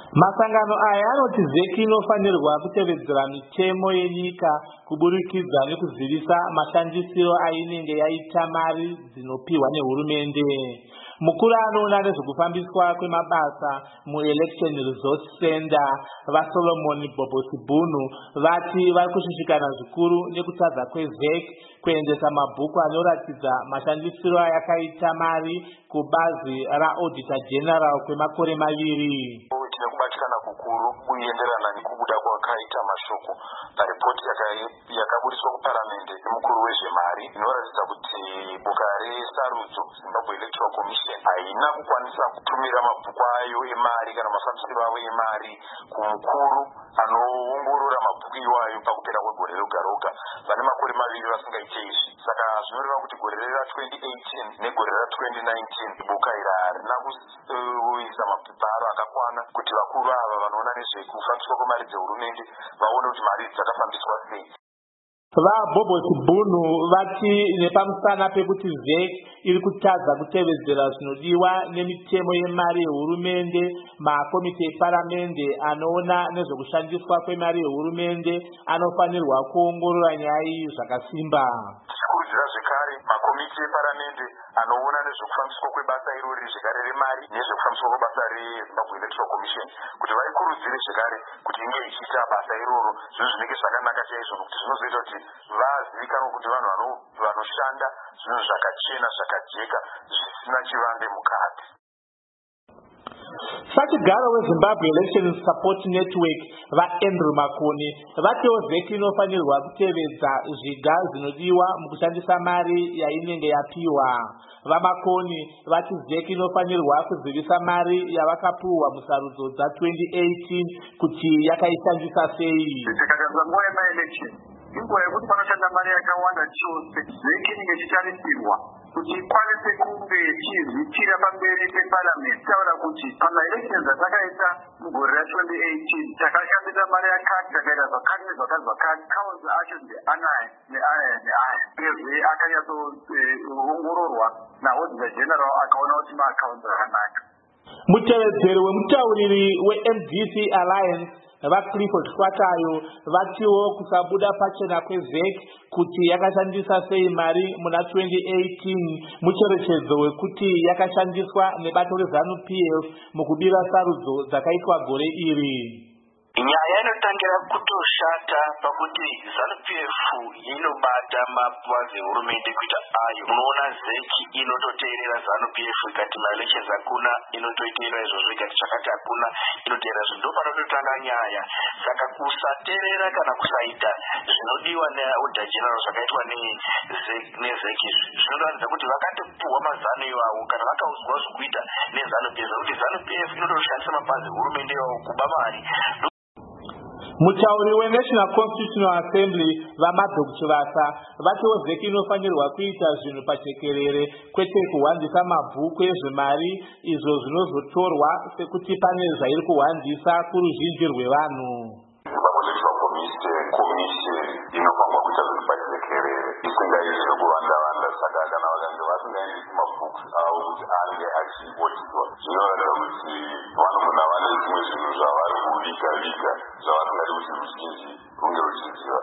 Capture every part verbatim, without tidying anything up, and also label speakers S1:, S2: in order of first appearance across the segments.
S1: Masangano aya anoti zeki inofanirwa kutevedzera mitemo yenyika kuburikidza nekuzivisa mashandisiro ainenge yaita mari dzinopiwa nehurumende. Mukuru anoona nezvekufambiswa kwemabasa muElection Resource Center vaSolomon Bobosibunu vati vari kushushikana zvikuru nekutadza kwevhek kuendesa mabhuku anoratidza mashandisiro ayakaita mari kubazi raAuditor General kwemakore maviri.
S2: Kubatikana kukuru kuenderana nekubuda kwakaita mashoko paripoti yakaburiswa kuparamende nemukuru wezvemari inoratidza kuti boka resarudzo Zimbabwe Electoral Commission haina kukwanisa kutumira mabhuku ayo emari kana mafambisiro avo emari kumukuru anoongorora mabhuku iwayo pakupera kwegore roga roga vane makore maviri vasingaite izvi. Saka zvinoreva kuti gore ra twenty eighteen negore ra twenty nineteen boka iri harina kuisa mapepa aro akakwana kuti vakuru ava vanoona nezvekufambiswa kwemari dzehurumende vaone kuti mari dzakafambiswa sei.
S1: VaBobosibunu vati nepamusana pekuti vhek iri kutadza kutevedzera zvinodiwa nemitemo yemari yehurumende, makomiti eparamende anoona nezvekushandiswa kwemari yehurumende anofanirwa kuongorora nyaya iyi zvakasimba.
S2: Tikurudzira zvekare makomiti eparamende anoona nezvekufambiswa kwebasa irori zvekare remari nezvekufambiswa kwebasa reZimbabwe Electoral Commission kuti vaikurudzire zvekare kuti inge ichiita basa iroro, zvinhu zvinenge zvakanaka chaizvo nokuti zvinozoita kuti vazivikanwe kuti vanhu vanoshanda zvinhu zvakachena zvakajeka zvisina chivande mukati.
S1: Sachigaro weZimbabwe Election Support Network vaAndrew Makoni vatiwo vheki inofanirwa kutevedza zviga zvinodiwa mukushandisa mari yainenge yapiwa. VaMakoni vati vheki inofanirwa kuzivisa mari yavakapiwa musarudzo dza twenty eighteen kuti yakaishandisa sei.
S3: Tikatadza nguva yemaelection inguva yekuti panoshanda mari yakawanda chose. Vheki inenge ichitarisirwa kuti ikwanise kunge ichizvitira pamberi peparamendi taura kuti pamaelections atakaita mugore ra twenty eighteen takashandisa mari yakati takaita zvakati nezvakati zvakati kaunzi acho ndeanaya neaya neaya uyezve akanyatsoongororwa naAuditor General akaona kuti maakaunti akanaka.
S1: Mutevedzeri wemutauriri weM D C Alliance vaClifford Swatayo vatiwo kusabuda pachena kwevhek kuti yakashandisa sei mari muna twenty eighteen mucherechedzo wekuti yakashandiswa nebato reZANU P F mukubira sarudzo dzakaitwa gore iri.
S4: Nyaya inotangira kutoshata pakuti ZANU P F inobata mapazi ehurumende kuita ayo. Munoona zeki inototeerera ZANU P F ikati maelections hakuna, inotoiteerera izvozvo ikati chakati hakuna, inoteerera zvinhu. Ndo panototanga nyaya. Saka kusateerera kana kusaita zvinodiwa neAuditor General zvakaitwa nezeki zvinoratidza kuti vakatopuhwa mazano iwawo kana vakaudzwa zvokuita neZANU P F kuti ZANU P F inotoshandisa mapazi ehurumende iwawo kuba mari.
S1: Mutauri weNational Constitutional Assembly vaMadok Chivasa vatiwo vheki inofanirwa kuita zvinhu pajekerere kwete kuhwandisa mabhuku ezvemari izvo zvinozotorwa sekuti pane zvairi kuhwandisa kuruzhinji rwevanhu.
S2: Zimbabwe Electoral Commission inofanirwa kuita zvinhu pajekerere isingaiti zvekuwanda-wanda. Saka kana vakange vasingaendesi mabhuku avo kuti ange achivotiswa zvinoratidza kuti vanogona vane zvimwe zvinhu zvavari kuvika-vika zvavasingadi kuti ruzhinji runge ruchiziva.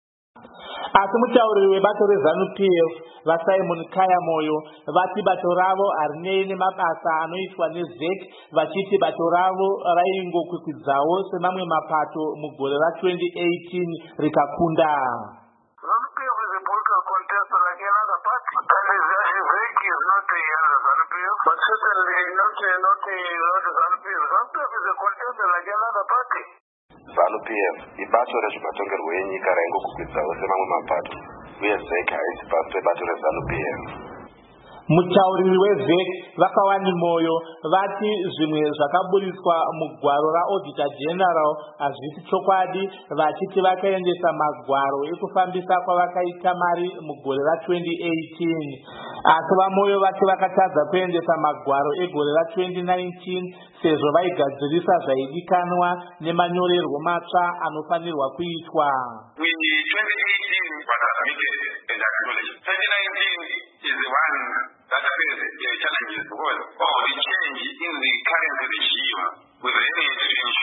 S1: Asi mutauriri webato reZANU P F vaSimon Kayamoyo vati bato ravo harinei nemabasa anoitwa nevhek vachiti bato ravo raingokwikwidzao semamwe mapato mugore ra twenty eighteen rikakunda.
S3: ZANU P F is a political contestant like any other party. And vhek is not a ZANU P F, but certainly not a not a ZANU P F. ZANU P F is a contestant like any other party.
S4: ZANU P F ibato rezvibatongerwo yenyika raingokwikwidzao semamwe mapato uye vhek haisi pasi pebato reZANU P F.
S1: Mutauriri wevhek vakawani moyo vati zvimwe zvakaburiswa mugwaro raAuditor General hazvisi chokwadi, vachiti vakaendesa magwaro ekufambisa kwavakaita mari mugore ra twenty eighteen. Asi vaMoyo vati vakatadza kuendesa magwaro egore ra twenty nineteen sezvo vaigadzirisa zvaidikanwa nemanyorerwo matsva anofanirwa kuitwa.
S3: twenty eighteen was admitted and acknowledged. twenty nineteen is the one that faces the challenges because of the change in the current regime with any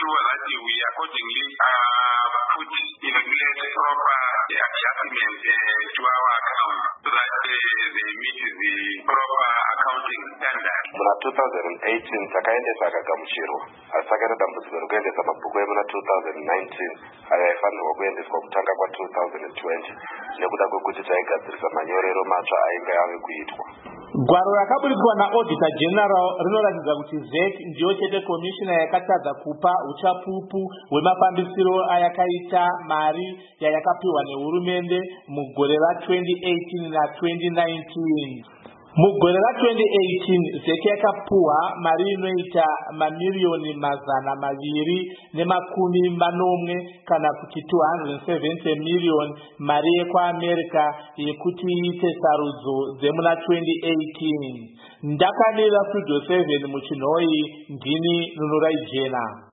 S3: accordingly uh, put in place proper adjustments uh, to our account so that uh, they meet the proper accounting standards.
S5: Muna two thousand eighteen takaendesa akagamuchirwa asakera dambudziko rekuendesa mabhuku emuna two thousand nineteen ayo aifanirwa kuendeswa kutanga kwa two thousand twenty nekuda kwekuti taigadzirisa manyorero matsva ainge ave kuitwa.
S1: Gwaro rakaburitswa naAuditor General rinoratidza kuti Z E C ndiyo chete komishina yakatadza kupa uchapupu hwemafambisiro ayakaita mari yayakapiwa nehurumende mugore ra twenty eighteen na twenty nineteen. Mugore ra twenty eighteen Z E C yakapuwa mari inoita mamiliyoni mazana maviri nemakumi manomwe kana kuti two hundred seventy million mari yekwaAmerica yekuti iite sarudzo dzemuna twenty eighteen. Ndakanira Studio seven muchinhoi ndini Nunurai Jena.